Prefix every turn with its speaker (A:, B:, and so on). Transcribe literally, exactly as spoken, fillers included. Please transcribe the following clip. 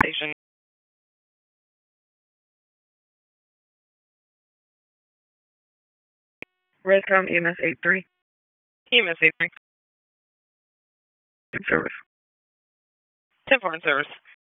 A: Station. Redcom E M S eight three. E M S eight three. Service. ten four in service.